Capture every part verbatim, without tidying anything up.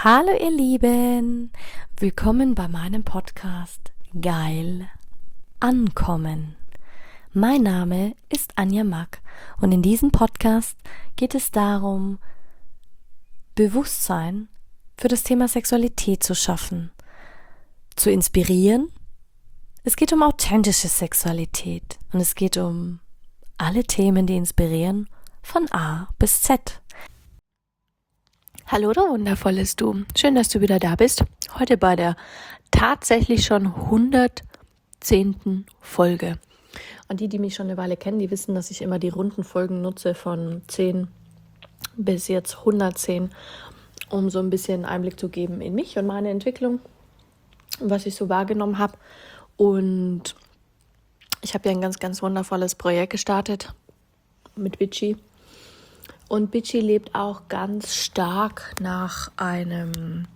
Hallo ihr Lieben, willkommen bei meinem Podcast Geil Ankommen. Mein Name ist Anja Mack und in diesem Podcast geht es darum, Bewusstsein für das Thema Sexualität zu schaffen, zu inspirieren. Es geht um authentische Sexualität und es geht um alle Themen, die inspirieren, von A bis Z. Hallo, du wundervolles Du. Schön, dass du wieder da bist. Heute bei der tatsächlich schon hundertzehnten Folge. Und die, die mich schon eine Weile kennen, die wissen, dass ich immer die runden Folgen nutze von zehn bis jetzt hundertzehn, um so ein bisschen Einblick zu geben in mich und meine Entwicklung, was ich so wahrgenommen habe. Und ich habe ja ein ganz, ganz wundervolles Projekt gestartet mit Bitchy. Und Bitchy lebt auch ganz stark nach einem,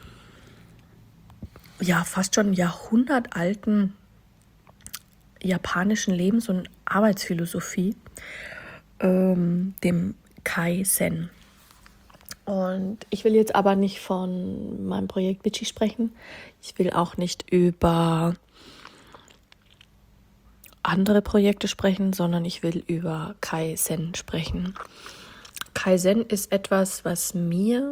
ja, fast schon jahrhundertalten japanischen Lebens- und Arbeitsphilosophie, ähm, dem Kaizen. Und ich will jetzt aber nicht von meinem Projekt Bitchy sprechen. Ich will auch nicht über andere Projekte sprechen, sondern ich will über Kaizen sprechen. Kaizen ist etwas, was mir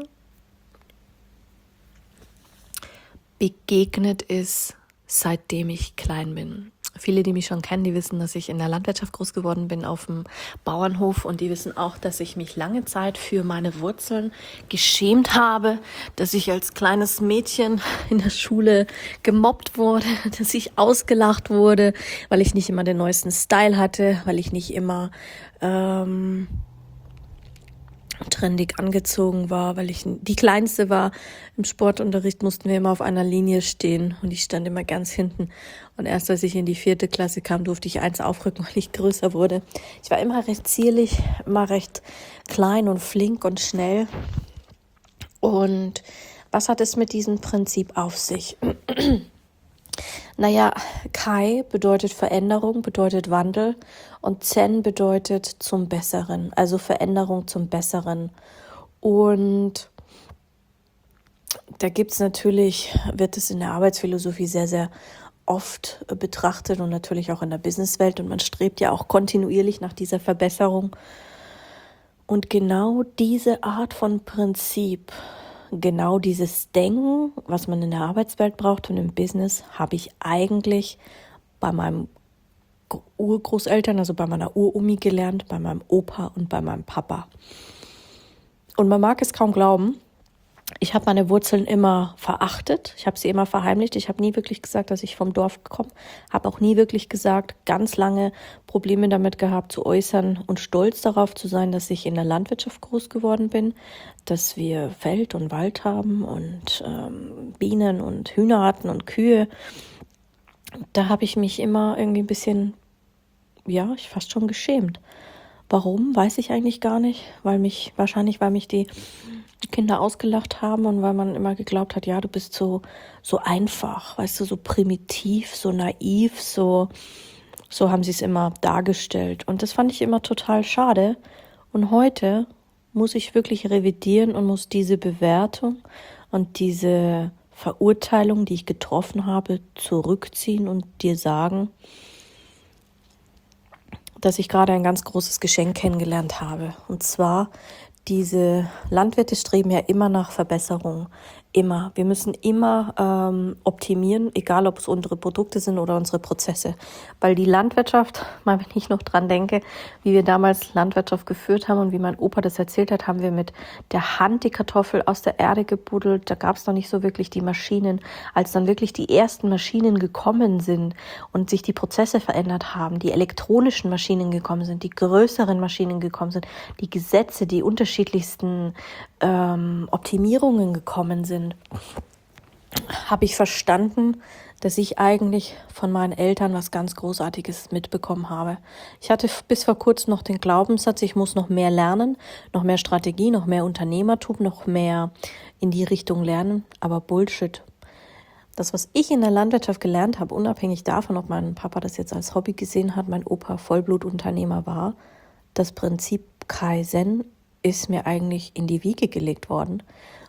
begegnet ist, seitdem ich klein bin. Viele, die mich schon kennen, die wissen, dass ich in der Landwirtschaft groß geworden bin, auf dem Bauernhof. Und die wissen auch, dass ich mich lange Zeit für meine Wurzeln geschämt habe, dass ich als kleines Mädchen in der Schule gemobbt wurde, dass ich ausgelacht wurde, weil ich nicht immer den neuesten Style hatte, weil ich nicht immer ähm, trendig angezogen war, weil ich die Kleinste war. Im Sportunterricht mussten wir immer auf einer Linie stehen und ich stand immer ganz hinten. Und erst als ich in die vierte Klasse kam, durfte ich eins aufrücken, weil ich größer wurde. Ich war immer recht zierlich, immer recht klein und flink und schnell. Und was hat es mit diesem Prinzip auf sich? Naja, Kai bedeutet Veränderung, bedeutet Wandel und Zen bedeutet zum Besseren, also Veränderung zum Besseren. Und da gibt es natürlich, wird es in der Arbeitsphilosophie sehr, sehr oft betrachtet und natürlich auch in der Businesswelt und man strebt ja auch kontinuierlich nach dieser Verbesserung. Und genau diese Art von Prinzip, genau dieses Denken, was man in der Arbeitswelt braucht und im Business, habe ich eigentlich bei meinem Urgroßeltern, also bei meiner Uromi gelernt, bei meinem Opa und bei meinem Papa. Und man mag es kaum glauben, ich habe meine Wurzeln immer verachtet, ich habe sie immer verheimlicht, ich habe nie wirklich gesagt, dass ich vom Dorf komme, habe auch nie wirklich gesagt, ganz lange Probleme damit gehabt zu äußern und stolz darauf zu sein, dass ich in der Landwirtschaft groß geworden bin, dass wir Feld und Wald haben und ähm, Bienen und Hühner hatten und Kühe. Da habe ich mich immer irgendwie ein bisschen, ja, ich fast schon geschämt. Warum, weiß ich eigentlich gar nicht, weil mich, wahrscheinlich, weil mich die Kinder ausgelacht haben und weil man immer geglaubt hat, ja, du bist so, so einfach, weißt du, so primitiv, so naiv, so, so haben sie es immer dargestellt. Und das fand ich immer total schade. Und heute muss ich wirklich revidieren und muss diese Bewertung und diese Verurteilung, die ich getroffen habe, zurückziehen und dir sagen, dass ich gerade ein ganz großes Geschenk kennengelernt habe. Und zwar, diese Landwirte streben ja immer nach Verbesserung. Immer. Wir müssen immer ähm, optimieren, egal ob es unsere Produkte sind oder unsere Prozesse. Weil die Landwirtschaft, mal wenn ich noch dran denke, wie wir damals Landwirtschaft geführt haben und wie mein Opa das erzählt hat, haben wir mit der Hand die Kartoffel aus der Erde gebuddelt. Da gab es noch nicht so wirklich die Maschinen. Als dann wirklich die ersten Maschinen gekommen sind und sich die Prozesse verändert haben, die elektronischen Maschinen gekommen sind, die größeren Maschinen gekommen sind, die Gesetze, die unterschiedlichsten ähm, Optimierungen gekommen sind, habe ich verstanden, dass ich eigentlich von meinen Eltern was ganz Großartiges mitbekommen habe. Ich hatte bis vor kurzem noch den Glaubenssatz, ich muss noch mehr lernen, noch mehr Strategie, noch mehr Unternehmertum, noch mehr in die Richtung lernen, aber Bullshit. Das, was ich in der Landwirtschaft gelernt habe, unabhängig davon, ob mein Papa das jetzt als Hobby gesehen hat, mein Opa Vollblutunternehmer war, das Prinzip Kaizen ist mir eigentlich in die Wiege gelegt worden.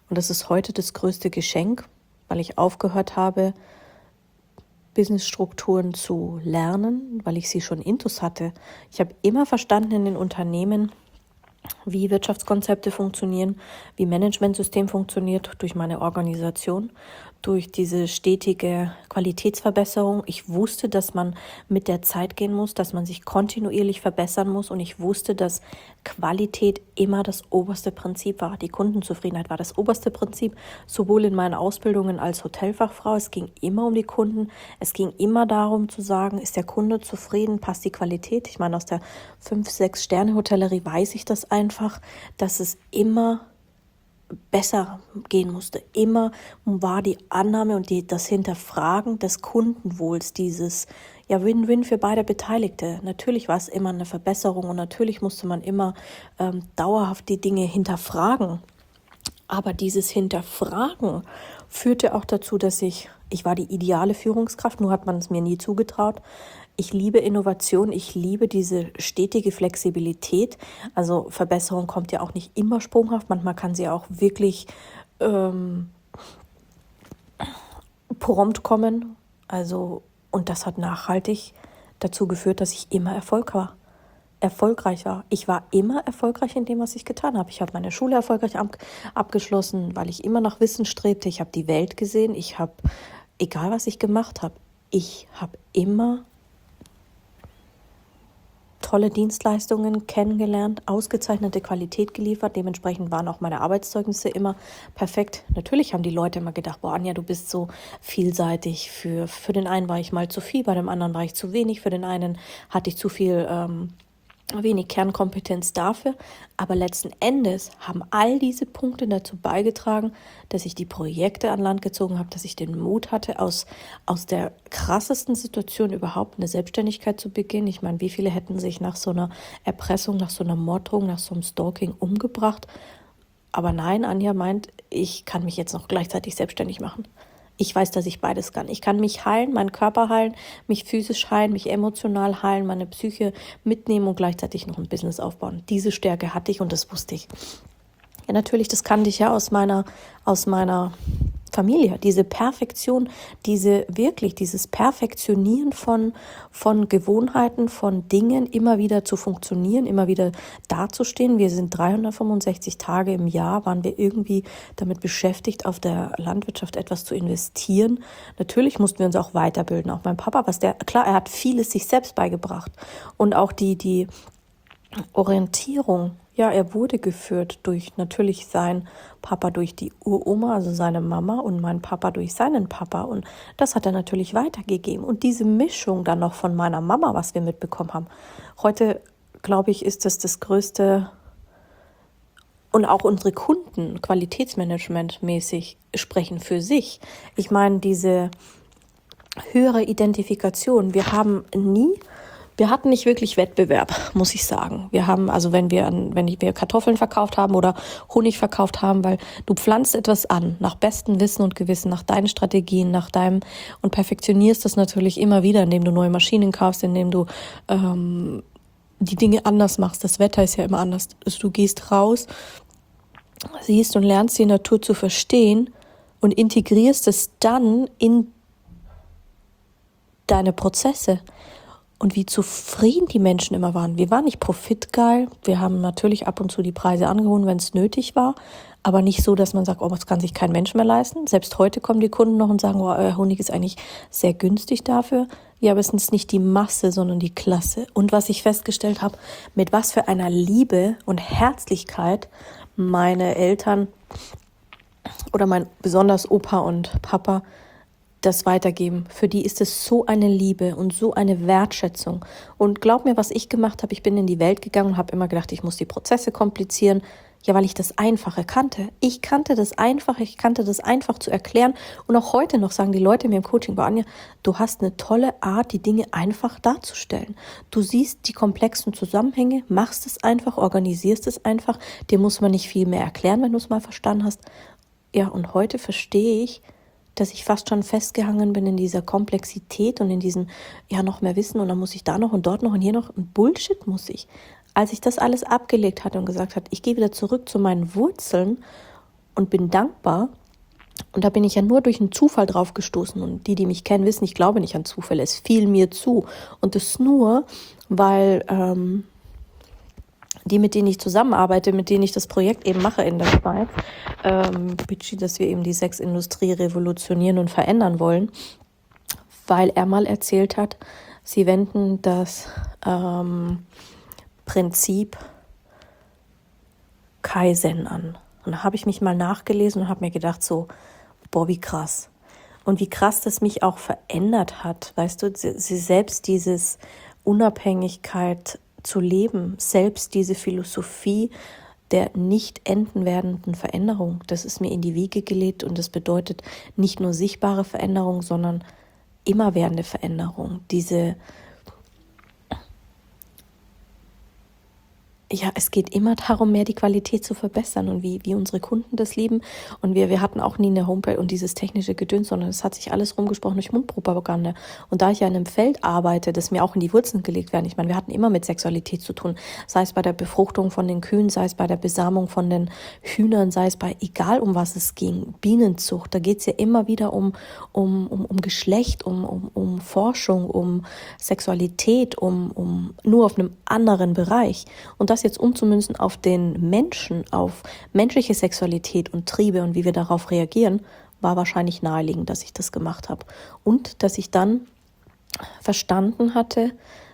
Und das ist heute das größte Geschenk, weil ich aufgehört habe, Businessstrukturen zu lernen, weil ich sie schon intus hatte. Ich habe immer verstanden in den Unternehmen, wie Wirtschaftskonzepte funktionieren, wie Managementsystem funktioniert durch meine Organisation, durch diese stetige Qualitätsverbesserung. Ich wusste, dass man mit der Zeit gehen muss, dass man sich kontinuierlich verbessern muss und ich wusste, dass Qualität immer das oberste Prinzip war. Die Kundenzufriedenheit war das oberste Prinzip, sowohl in meinen Ausbildungen als Hotelfachfrau. Es ging immer um die Kunden. Es ging immer darum zu sagen, ist der Kunde zufrieden, passt die Qualität. Ich meine, aus der fünf sechs Sterne Hotellerie weiß ich das einfach, dass es immer besser gehen musste. Immer war die Annahme und die, das Hinterfragen des Kundenwohls, dieses ja Win-Win für beide Beteiligte. Natürlich war es immer eine Verbesserung und natürlich musste man immer ähm, dauerhaft die Dinge hinterfragen. Aber dieses Hinterfragen führte auch dazu, dass ich, ich war die ideale Führungskraft, nur hat man es mir nie zugetraut. Ich liebe Innovation, ich liebe diese stetige Flexibilität. Also Verbesserung kommt ja auch nicht immer sprunghaft, manchmal kann sie auch wirklich ähm, prompt kommen. Also, und das hat nachhaltig dazu geführt, dass ich immer Erfolg war. erfolgreich war. Ich war immer erfolgreich in dem, was ich getan habe. Ich habe meine Schule erfolgreich ab- abgeschlossen, weil ich immer nach Wissen strebte. Ich habe die Welt gesehen. Ich habe, egal was ich gemacht habe, ich habe immer tolle Dienstleistungen kennengelernt, ausgezeichnete Qualität geliefert. Dementsprechend waren auch meine Arbeitszeugnisse immer perfekt. Natürlich haben die Leute immer gedacht, boah Anja, du bist so vielseitig. Für, für den einen war ich mal zu viel, bei dem anderen war ich zu wenig. Für den einen hatte ich zu viel ähm, wenig Kernkompetenz dafür, aber letzten Endes haben all diese Punkte dazu beigetragen, dass ich die Projekte an Land gezogen habe, dass ich den Mut hatte, aus, aus der krassesten Situation überhaupt eine Selbstständigkeit zu beginnen. Ich meine, wie viele hätten sich nach so einer Erpressung, nach so einer Morddrohung, nach so einem Stalking umgebracht? Aber nein, Anja meint, ich kann mich jetzt noch gleichzeitig selbstständig machen. Ich weiß, dass ich beides kann. Ich kann mich heilen, meinen Körper heilen, mich physisch heilen, mich emotional heilen, meine Psyche mitnehmen und gleichzeitig noch ein Business aufbauen. Diese Stärke hatte ich und das wusste ich. Ja, natürlich, das kannte ich ja aus meiner, aus meiner Familie. Diese Perfektion, diese wirklich, dieses Perfektionieren von, von Gewohnheiten, von Dingen, immer wieder zu funktionieren, immer wieder dazustehen. Wir sind dreihundertfünfundsechzig Tage im Jahr, waren wir irgendwie damit beschäftigt, auf der Landwirtschaft etwas zu investieren. Natürlich mussten wir uns auch weiterbilden. Auch mein Papa, was der, klar, er hat vieles sich selbst beigebracht. Und auch die, die Orientierung, ja, er wurde geführt durch natürlich sein Papa, durch die Uroma, also seine Mama und mein Papa durch seinen Papa und das hat er natürlich weitergegeben und diese Mischung dann noch von meiner Mama, was wir mitbekommen haben. Heute, glaube ich, ist das das größte und auch unsere Kunden qualitätsmanagementmäßig sprechen für sich. Ich meine, diese höhere Identifikation, wir haben nie Wir hatten nicht wirklich Wettbewerb, muss ich sagen. Wir haben, also wenn wir an, wenn wir Kartoffeln verkauft haben oder Honig verkauft haben, weil du pflanzt etwas an, nach bestem Wissen und Gewissen, nach deinen Strategien, nach deinem und perfektionierst das natürlich immer wieder, indem du neue Maschinen kaufst, indem du ähm, die Dinge anders machst. Das Wetter ist ja immer anders. Also du gehst raus, siehst und lernst die Natur zu verstehen und integrierst es dann in deine Prozesse. Und wie zufrieden die Menschen immer waren. Wir waren nicht profitgeil. Wir haben natürlich ab und zu die Preise angehoben, wenn es nötig war. Aber nicht so, dass man sagt, oh, das kann sich kein Mensch mehr leisten. Selbst heute kommen die Kunden noch und sagen, oh, euer Honig ist eigentlich sehr günstig dafür. Ja, aber es ist nicht die Masse, sondern die Klasse. Und was ich festgestellt habe, mit was für einer Liebe und Herzlichkeit meine Eltern oder mein besonders Opa und Papa das weitergeben. Für die ist es so eine Liebe und so eine Wertschätzung. Und glaub mir, was ich gemacht habe, ich bin in die Welt gegangen und habe immer gedacht, ich muss die Prozesse komplizieren. Ja, weil ich das Einfache kannte. Ich kannte das Einfache, ich kannte das einfach zu erklären. Und auch heute noch sagen die Leute mir im Coaching, bei Anja, du hast eine tolle Art, die Dinge einfach darzustellen. Du siehst die komplexen Zusammenhänge, machst es einfach, organisierst es einfach. Dir muss man nicht viel mehr erklären, wenn du es mal verstanden hast. Ja, und heute verstehe ich, dass ich fast schon festgehangen bin in dieser Komplexität und in diesem, ja, noch mehr Wissen und dann muss ich da noch und dort noch und hier noch und Bullshit muss ich. Als ich das alles abgelegt hatte und gesagt habe, ich gehe wieder zurück zu meinen Wurzeln und bin dankbar. Und da bin ich ja nur durch einen Zufall drauf gestoßen. Und die, die mich kennen, wissen, ich glaube nicht an Zufälle. Es fiel mir zu. Und das nur, weil ähm, die, mit denen ich zusammenarbeite, mit denen ich das Projekt eben mache in der Schweiz, ähm, Bitchy, dass wir eben die Sexindustrie revolutionieren und verändern wollen, weil er mal erzählt hat, sie wenden das ähm, Prinzip Kaizen an. Und da habe ich mich mal nachgelesen und habe mir gedacht so, boah, wie krass. Und wie krass das mich auch verändert hat, weißt du, sie, sie selbst dieses Unabhängigkeit zu leben, selbst diese Philosophie der nicht enden werdenden Veränderung, das ist mir in die Wiege gelegt und das bedeutet nicht nur sichtbare Veränderung, sondern immerwährende Veränderung, diese ja, es geht immer darum, mehr die Qualität zu verbessern und wie, wie unsere Kunden das lieben. Und wir, wir hatten auch nie eine Homepage und dieses technische Gedöns, sondern es hat sich alles rumgesprochen durch Mundpropaganda. Und da ich ja in einem Feld arbeite, das mir auch in die Wurzeln gelegt werden, ich meine, wir hatten immer mit Sexualität zu tun, sei es bei der Befruchtung von den Kühen, sei es bei der Besamung von den Hühnern, sei es bei, egal um was es ging, Bienenzucht, da geht es ja immer wieder um, um, um, um Geschlecht, um, um, um Forschung, um Sexualität, um, um nur auf einem anderen Bereich. Und das jetzt umzumünzen auf den Menschen, auf menschliche Sexualität und Triebe und wie wir darauf reagieren, war wahrscheinlich naheliegend, dass ich das gemacht habe. Und dass ich dann verstanden hatte,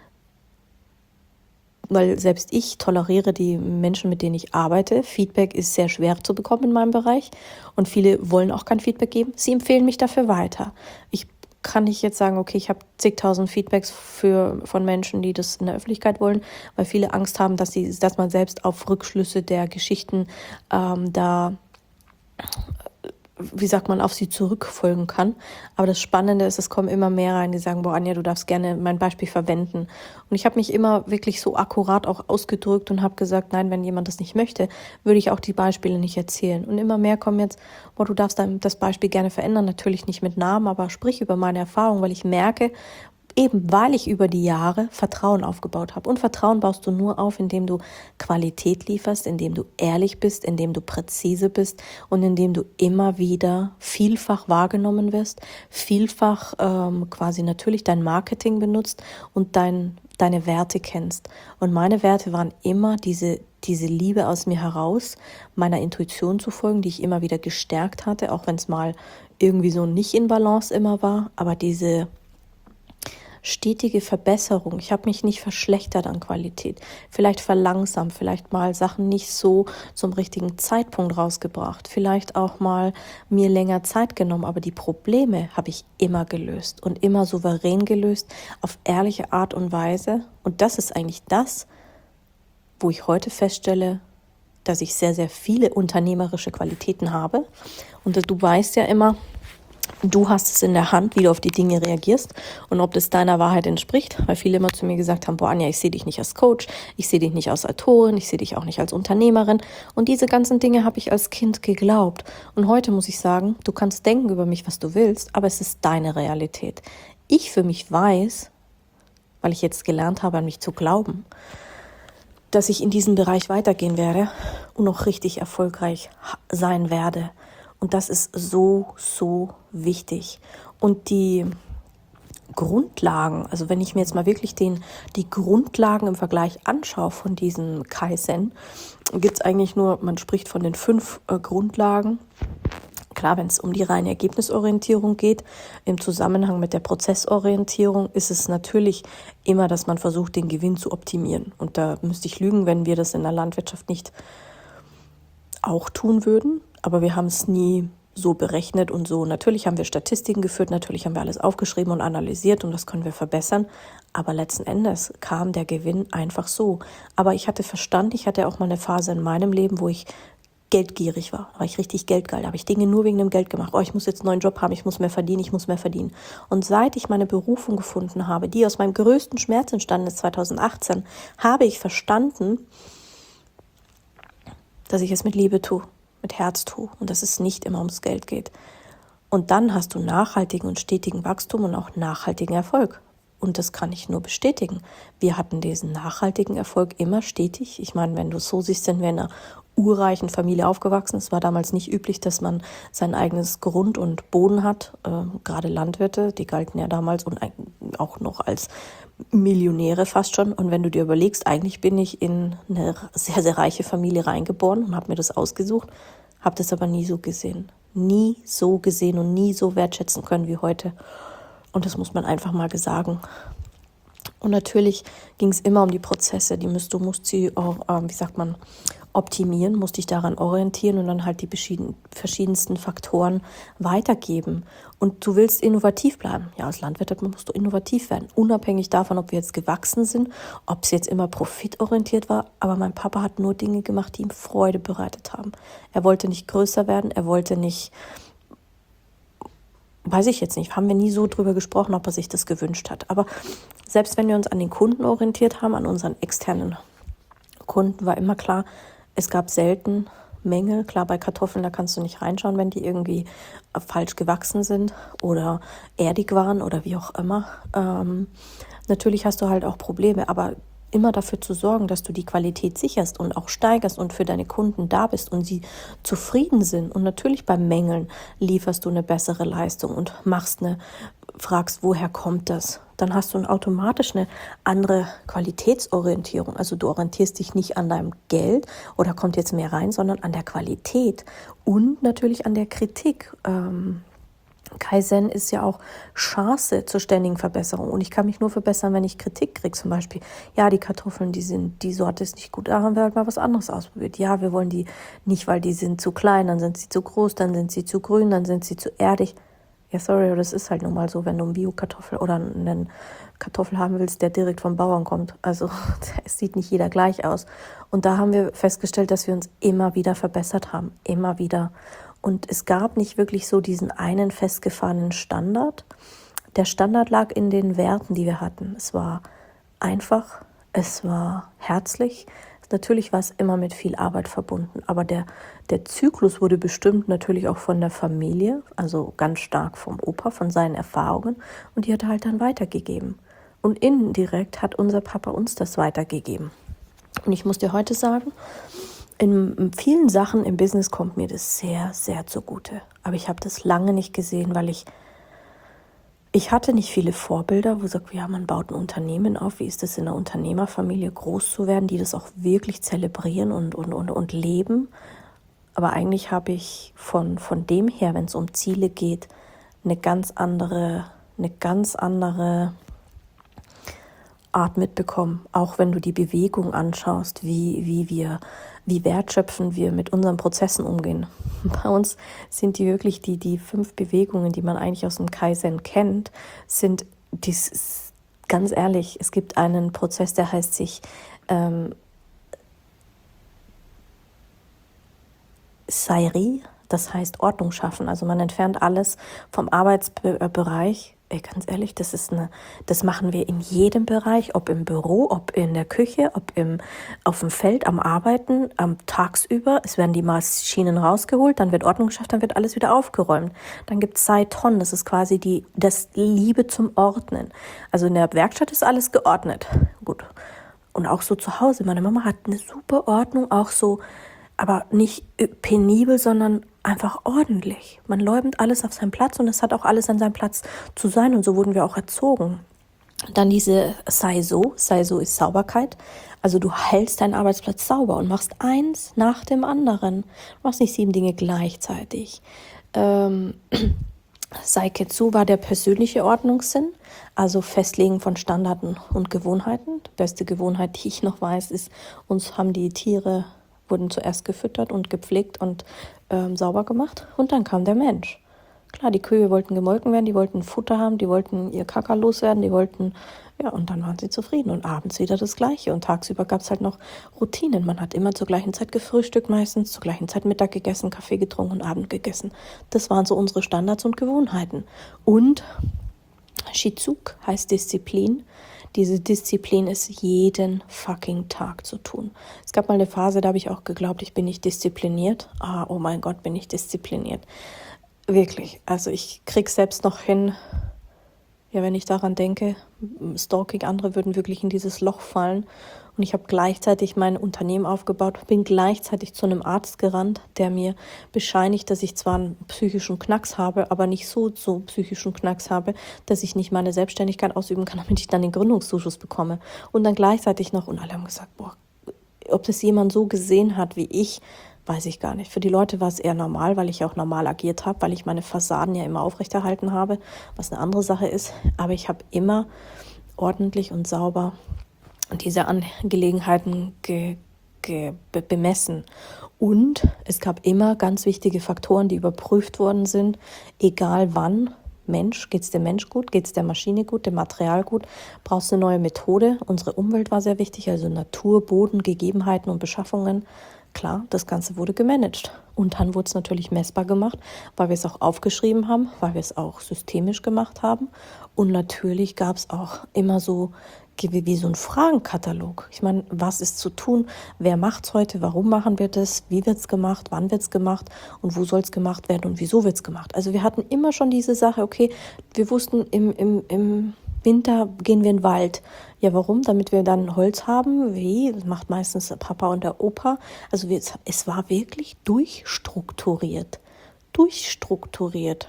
weil selbst ich toleriere die Menschen, mit denen ich arbeite. Feedback ist sehr schwer zu bekommen in meinem Bereich und viele wollen auch kein Feedback geben. Sie empfehlen mich dafür weiter. Ich kann ich jetzt sagen, okay, ich habe zigtausend Feedbacks für, von Menschen, die das in der Öffentlichkeit wollen, weil viele Angst haben, dass, sie, dass man selbst auf Rückschlüsse der Geschichten ähm, da, wie sagt man, auf sie zurückfolgen kann. Aber das Spannende ist, es kommen immer mehr rein, die sagen, boah, Anja, du darfst gerne mein Beispiel verwenden. Und ich habe mich immer wirklich so akkurat auch ausgedrückt und habe gesagt, nein, wenn jemand das nicht möchte, würde ich auch die Beispiele nicht erzählen. Und immer mehr kommen jetzt, boah, du darfst dann das Beispiel gerne verändern, natürlich nicht mit Namen, aber sprich über meine Erfahrung, weil ich merke, eben weil ich über die Jahre Vertrauen aufgebaut habe. Und Vertrauen baust du nur auf, indem du Qualität lieferst, indem du ehrlich bist, indem du präzise bist und indem du immer wieder vielfach wahrgenommen wirst, vielfach ähm, quasi natürlich dein Marketing benutzt und dein, deine Werte kennst. Und meine Werte waren immer diese, diese Liebe aus mir heraus, meiner Intuition zu folgen, die ich immer wieder gestärkt hatte, auch wenn es mal irgendwie so nicht in Balance immer war, aber diese stetige Verbesserung. Ich habe mich nicht verschlechtert an Qualität, vielleicht verlangsamt, vielleicht mal Sachen nicht so zum richtigen Zeitpunkt rausgebracht, vielleicht auch mal mir länger Zeit genommen, aber die Probleme habe ich immer gelöst und immer souverän gelöst, auf ehrliche Art und Weise. Und das ist eigentlich das, wo ich heute feststelle, dass ich sehr, sehr viele unternehmerische Qualitäten habe. Und du weißt ja immer, du hast es in der Hand, wie du auf die Dinge reagierst und ob das deiner Wahrheit entspricht, weil viele immer zu mir gesagt haben, boah Anja, ich sehe dich nicht als Coach, ich sehe dich nicht als Autorin, ich sehe dich auch nicht als Unternehmerin und diese ganzen Dinge habe ich als Kind geglaubt und heute muss ich sagen, du kannst denken über mich, was du willst, aber es ist deine Realität. Ich für mich weiß, weil ich jetzt gelernt habe, an mich zu glauben, dass ich in diesem Bereich weitergehen werde und noch richtig erfolgreich sein werde. Und das ist so, so wichtig. Und die Grundlagen, also wenn ich mir jetzt mal wirklich den, die Grundlagen im Vergleich anschaue von diesem Kaizen, gibt es eigentlich nur, man spricht von den fünf äh, Grundlagen. Klar, wenn es um die reine Ergebnisorientierung geht, im Zusammenhang mit der Prozessorientierung ist es natürlich immer, dass man versucht, den Gewinn zu optimieren. Und da müsste ich lügen, wenn wir das in der Landwirtschaft nicht auch tun würden. Aber wir haben es nie so berechnet und so. Natürlich haben wir Statistiken geführt, natürlich haben wir alles aufgeschrieben und analysiert und das können wir verbessern. Aber letzten Endes kam der Gewinn einfach so. Aber ich hatte Verstand, ich hatte auch mal eine Phase in meinem Leben, wo ich geldgierig war. Da war ich richtig geldgeil. Da habe ich Dinge nur wegen dem Geld gemacht. Oh, ich muss jetzt einen neuen Job haben, ich muss mehr verdienen, ich muss mehr verdienen. Und seit ich meine Berufung gefunden habe, die aus meinem größten Schmerz entstanden ist, zweitausendachtzehn, habe ich verstanden, dass ich es mit Liebe tue, mit Herz tue und dass es nicht immer ums Geld geht. Und dann hast du nachhaltigen und stetigen Wachstum und auch nachhaltigen Erfolg. Und das kann ich nur bestätigen. Wir hatten diesen nachhaltigen Erfolg immer stetig. Ich meine, wenn du es so siehst, sind wir in einer urreichen Familie aufgewachsen. Es war damals nicht üblich, dass man sein eigenes Grund und Boden hat. Äh, gerade Landwirte, die galten ja damals und auch noch als Millionäre fast schon. Und wenn du dir überlegst, eigentlich bin ich in eine sehr, sehr reiche Familie reingeboren und habe mir das ausgesucht, habe das aber nie so gesehen. Nie so gesehen und nie so wertschätzen können wie heute. Und das muss man einfach mal sagen. Und natürlich ging es immer um die Prozesse. Die musst, du musst sie auch, ähm, wie sagt man, optimieren, musst dich daran orientieren und dann halt die verschiedensten Faktoren weitergeben. Und du willst innovativ bleiben. Ja, als Landwirt musst du innovativ werden. Unabhängig davon, ob wir jetzt gewachsen sind, ob es jetzt immer profitorientiert war. Aber mein Papa hat nur Dinge gemacht, die ihm Freude bereitet haben. Er wollte nicht größer werden, er wollte nicht... Weiß ich jetzt nicht, haben wir nie so drüber gesprochen, ob er sich das gewünscht hat. Aber selbst wenn wir uns an den Kunden orientiert haben, an unseren externen Kunden, war immer klar, es gab selten Mängel. Klar, bei Kartoffeln, da kannst du nicht reinschauen, wenn die irgendwie falsch gewachsen sind oder erdig waren oder wie auch immer. Ähm, natürlich hast du halt auch Probleme, aber immer dafür zu sorgen, dass du die Qualität sicherst und auch steigerst und für deine Kunden da bist und sie zufrieden sind. Und natürlich bei Mängeln lieferst du eine bessere Leistung und machst eine, fragst, woher kommt das? Dann hast du automatisch eine andere Qualitätsorientierung. Also du orientierst dich nicht an deinem Geld oder kommt jetzt mehr rein, sondern an der Qualität und natürlich an der Kritik. Ähm, Kaizen ist ja auch Chance zur ständigen Verbesserung. Und ich kann mich nur verbessern, wenn ich Kritik kriege. Zum Beispiel, ja, die Kartoffeln, die sind, die Sorte ist nicht gut, da haben wir halt mal was anderes ausprobiert. Ja, wir wollen die nicht, weil die sind zu klein, dann sind sie zu groß, dann sind sie zu grün, dann sind sie zu erdig. Ja, sorry, aber das ist halt nun mal so, wenn du einen Bio-Kartoffel oder einen Kartoffel haben willst, der direkt vom Bauern kommt. Also es sieht nicht jeder gleich aus. Und da haben wir festgestellt, dass wir uns immer wieder verbessert haben. Immer wieder. Und es gab nicht wirklich so diesen einen festgefahrenen Standard. Der Standard lag in den Werten, die wir hatten. Es war einfach, es war herzlich. Natürlich war es immer mit viel Arbeit verbunden, aber der, der Zyklus wurde bestimmt natürlich auch von der Familie, also ganz stark vom Opa, von seinen Erfahrungen, und die hat er halt dann weitergegeben. Und indirekt hat unser Papa uns das weitergegeben. Und ich muss dir heute sagen, in vielen Sachen im Business kommt mir das sehr, sehr zugute. Aber ich habe das lange nicht gesehen, weil ich Ich hatte nicht viele Vorbilder, wo sagt, ja, man baut ein Unternehmen auf. Wie ist es in einer Unternehmerfamilie groß zu werden, die das auch wirklich zelebrieren und, und, und, und leben? Aber eigentlich habe ich von, von dem her, wenn es um Ziele geht, eine ganz andere, eine ganz andere Art mitbekommen. Auch wenn du die Bewegung anschaust, wie, wie wir, wie wertschöpfend wir mit unseren Prozessen umgehen. Bei uns sind die wirklich die, die fünf Bewegungen, die man eigentlich aus dem Kaizen kennt, sind dies, ganz ehrlich, es gibt einen Prozess, der heißt sich ähm, Sairi, das heißt Ordnung schaffen. Also man entfernt alles vom Arbeitsbereich. Ey, ganz ehrlich, das ist eine, das machen wir in jedem Bereich, ob im Büro, ob in der Küche, ob im, auf dem Feld, am Arbeiten, am tagsüber. Es werden die Maschinen rausgeholt, dann wird Ordnung geschafft, dann wird alles wieder aufgeräumt. Dann gibt es Saiton, das ist quasi die, das Liebe zum Ordnen. Also in der Werkstatt ist alles geordnet. Gut. Und auch so zu Hause. Meine Mama hat eine super Ordnung, auch so, aber nicht penibel, sondern einfach ordentlich. Man läuft alles auf seinen Platz und es hat auch alles an seinem Platz zu sein und so wurden wir auch erzogen. Dann diese Saiso, Saiso ist Sauberkeit. Also du hältst deinen Arbeitsplatz sauber und machst eins nach dem anderen. Du machst nicht sieben Dinge gleichzeitig. Ähm, Saiketsu war der persönliche Ordnungssinn, also Festlegen von Standarten und Gewohnheiten. Die beste Gewohnheit, die ich noch weiß, ist, uns haben die Tiere wurden zuerst gefüttert und gepflegt und ähm, sauber gemacht. Und dann kam der Mensch. Klar, die Kühe wollten gemolken werden, die wollten Futter haben, die wollten ihr Kaka loswerden, die wollten, ja, und dann waren sie zufrieden. Und abends wieder das Gleiche. Und tagsüber gab es halt noch Routinen. Man hat immer zur gleichen Zeit gefrühstückt meistens, zur gleichen Zeit Mittag gegessen, Kaffee getrunken und Abend gegessen. Das waren so unsere Standards und Gewohnheiten. Und Shizuk heißt Disziplin. Diese Disziplin ist jeden fucking Tag zu tun. Es gab mal eine Phase, da habe ich auch geglaubt, ich bin nicht diszipliniert. Ah, oh mein Gott, bin ich diszipliniert. Wirklich, also ich kriege selbst noch hin, ja, wenn ich daran denke, Stalking, andere würden wirklich in dieses Loch fallen. Und ich habe gleichzeitig mein Unternehmen aufgebaut, bin gleichzeitig zu einem Arzt gerannt, der mir bescheinigt, dass ich zwar einen psychischen Knacks habe, aber nicht so so psychischen Knacks habe, dass ich nicht meine Selbstständigkeit ausüben kann, damit ich dann den Gründungszuschuss bekomme. Und dann gleichzeitig noch, und alle haben gesagt, boah, ob das jemand so gesehen hat wie ich, weiß ich gar nicht. Für die Leute war es eher normal, weil ich auch normal agiert habe, weil ich meine Fassaden ja immer aufrechterhalten habe, was eine andere Sache ist. Aber ich habe immer ordentlich und sauber diese Angelegenheiten ge, ge, be, bemessen. Und es gab immer ganz wichtige Faktoren, die überprüft worden sind, egal wann. Mensch, geht es dem Mensch gut, geht es der Maschine gut, dem Material gut, brauchst du eine neue Methode. Unsere Umwelt war sehr wichtig, also Natur, Boden, Gegebenheiten und Beschaffungen. Klar, das Ganze wurde gemanagt. Und dann wurde es natürlich messbar gemacht, weil wir es auch aufgeschrieben haben, weil wir es auch systemisch gemacht haben. Und natürlich gab es auch immer so wie, wie so ein Fragenkatalog. Ich meine, was ist zu tun? Wer macht es heute? Warum machen wir das? Wie wird es gemacht? Wann wird es gemacht? Und wo soll es gemacht werden? Und wieso wird es gemacht? Also wir hatten immer schon diese Sache, okay, wir wussten, im, im, im Winter gehen wir in den Wald. Ja, warum? Damit wir dann Holz haben. Wie? Das macht meistens der Papa und der Opa. Also wir, es war wirklich durchstrukturiert. Durchstrukturiert.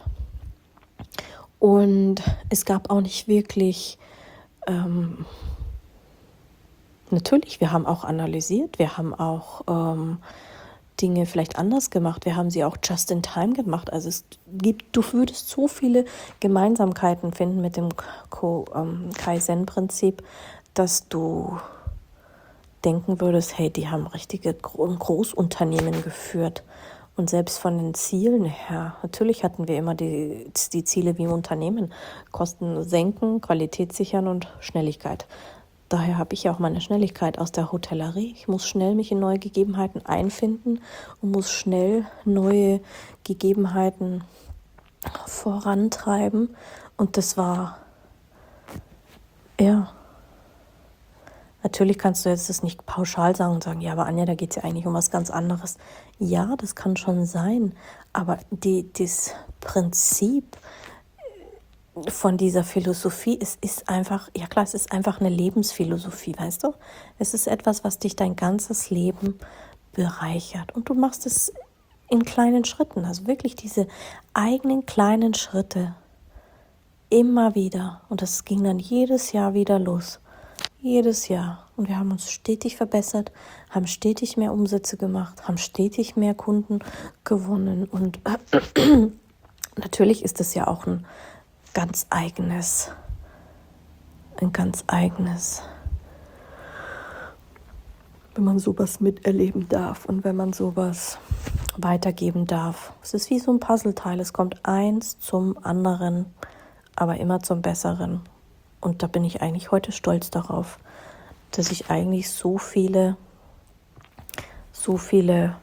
Und es gab auch nicht wirklich... Ähm, natürlich, wir haben auch analysiert, wir haben auch ähm, Dinge vielleicht anders gemacht, wir haben sie auch just in time gemacht. Also es gibt, du würdest so viele Gemeinsamkeiten finden mit dem Ko, ähm, Kaizen-Prinzip, dass du denken würdest, hey, die haben richtige Großunternehmen geführt. Und selbst von den Zielen her, natürlich hatten wir immer die, die Ziele wie im Unternehmen, Kosten senken, Qualität sichern und Schnelligkeit. Daher habe ich ja auch meine Schnelligkeit aus der Hotellerie. Ich muss schnell mich in neue Gegebenheiten einfinden und muss schnell neue Gegebenheiten vorantreiben. Und das war, ja, natürlich kannst du jetzt das nicht pauschal sagen und sagen, ja, aber Anja, da geht es ja eigentlich um was ganz anderes. Ja, das kann schon sein, aber die, das Prinzip von dieser Philosophie, es ist einfach, ja klar, es ist einfach eine Lebensphilosophie, weißt du? Es ist etwas, was dich dein ganzes Leben bereichert. Und du machst es in kleinen Schritten, also wirklich diese eigenen kleinen Schritte immer wieder. Und das ging dann jedes Jahr wieder los. Jedes Jahr. Und wir haben uns stetig verbessert, haben stetig mehr Umsätze gemacht, haben stetig mehr Kunden gewonnen. Und natürlich ist das ja auch ein ganz eigenes, ein ganz eigenes, wenn man sowas miterleben darf und wenn man sowas weitergeben darf. Es ist wie so ein Puzzleteil. Es kommt eins zum anderen, aber immer zum Besseren. Und da bin ich eigentlich heute stolz darauf, dass ich eigentlich so viele, so viele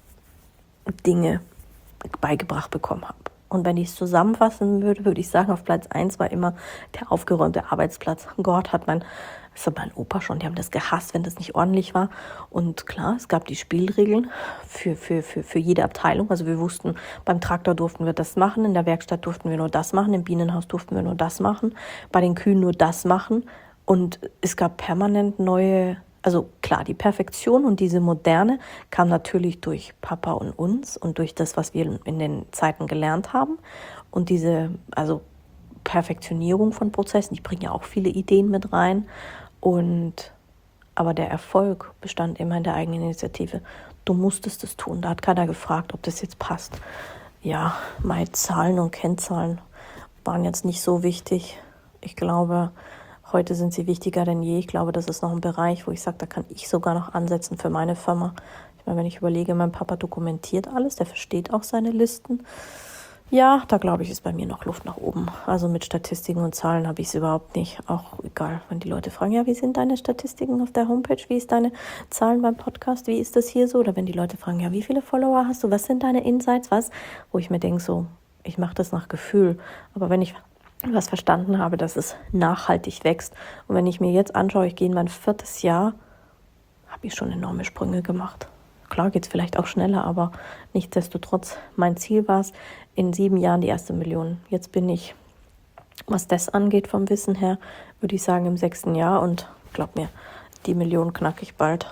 Dinge beigebracht bekommen habe. Und wenn ich es zusammenfassen würde, würde ich sagen, auf Platz eins war immer der aufgeräumte Arbeitsplatz. Gott hat mein, das hat mein Opa schon, die haben das gehasst, wenn das nicht ordentlich war. Und klar, es gab die Spielregeln für, für, für, für jede Abteilung. Also wir wussten, beim Traktor durften wir das machen, in der Werkstatt durften wir nur das machen, im Bienenhaus durften wir nur das machen, bei den Kühen nur das machen. Und es gab permanent neue, also klar, die Perfektion und diese Moderne kam natürlich durch Papa und uns und durch das, was wir in den Zeiten gelernt haben. Und diese, also Perfektionierung von Prozessen, ich bringe ja auch viele Ideen mit rein. Und aber der Erfolg bestand immer in der eigenen Initiative. Du musstest es tun. Da hat keiner gefragt, ob das jetzt passt. Ja, meine Zahlen und Kennzahlen waren jetzt nicht so wichtig. Ich glaube, heute sind sie wichtiger denn je. Ich glaube, das ist noch ein Bereich, wo ich sage, da kann ich sogar noch ansetzen für meine Firma. Ich meine, wenn ich überlege, mein Papa dokumentiert alles, der versteht auch seine Listen. Ja, da glaube ich, ist bei mir noch Luft nach oben. Also mit Statistiken und Zahlen habe ich es überhaupt nicht. Auch egal, wenn die Leute fragen, ja, wie sind deine Statistiken auf der Homepage? Wie ist deine Zahlen beim Podcast? Wie ist das hier so? Oder wenn die Leute fragen, ja, wie viele Follower hast du? Was sind deine Insights? Was? Wo ich mir denke, so, ich mache das nach Gefühl. Aber wenn ich was verstanden habe, dass es nachhaltig wächst. Und wenn ich mir jetzt anschaue, ich gehe in mein viertes Jahr, habe ich schon enorme Sprünge gemacht. Klar geht es vielleicht auch schneller, aber nichtsdestotrotz, mein Ziel war es, in sieben Jahren die erste Million. Jetzt bin ich, was das angeht vom Wissen her, würde ich sagen im sechsten Jahr und glaub mir, Die Million knacke ich bald.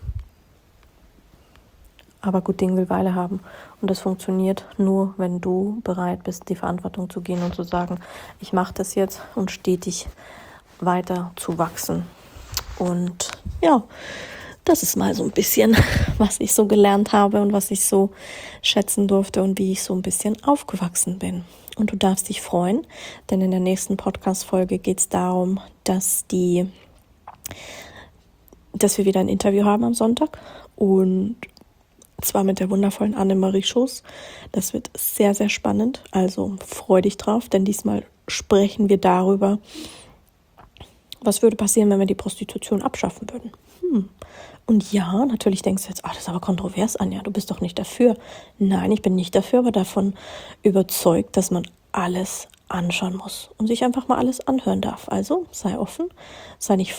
Aber gut Ding will Weile haben. Und das funktioniert nur, wenn du bereit bist, die Verantwortung zu gehen und zu sagen, ich mache das jetzt und stetig weiter zu wachsen. Und ja, das ist mal so ein bisschen, was ich so gelernt habe und was ich so schätzen durfte und wie ich so ein bisschen aufgewachsen bin. Und du darfst dich freuen, denn in der nächsten Podcast-Folge geht es darum, dass die, dass wir wieder ein Interview haben am Sonntag und zwar mit der wundervollen Annemarie Schuss. Das wird sehr, sehr spannend, also freu dich drauf, denn diesmal sprechen wir darüber, was würde passieren, wenn wir die Prostitution abschaffen würden. Hm. Und ja, natürlich denkst du jetzt, ah, das ist aber kontrovers, Anja, du bist doch nicht dafür. Nein, ich bin nicht dafür, aber davon überzeugt, dass man alles anschauen muss und sich einfach mal alles anhören darf. Also sei offen, sei nicht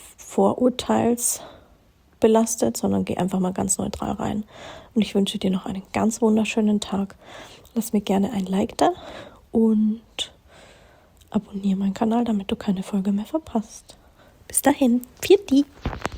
vorurteilsbelastet, sondern geh einfach mal ganz neutral rein. Und ich wünsche dir noch einen ganz wunderschönen Tag. Lass mir gerne ein Like da und abonniere meinen Kanal, damit du keine Folge mehr verpasst. Bis dahin, Pfiat die!